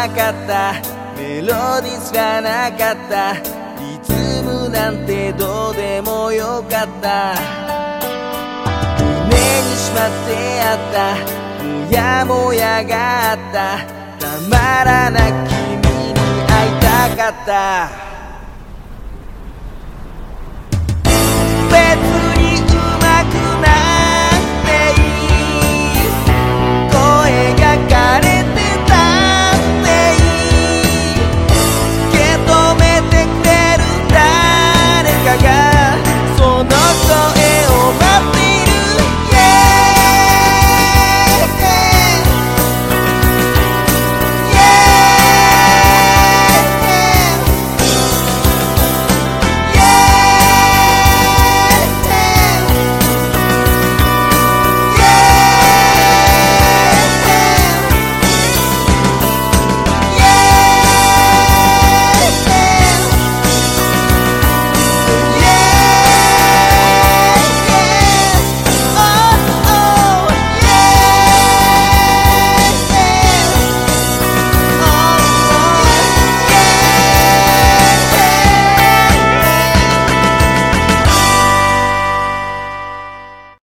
なかった、メロディスがなかった、リズムなんてどうでもよかった。胸にしまってあったもやもやがあった、たまらな君に会いたかった。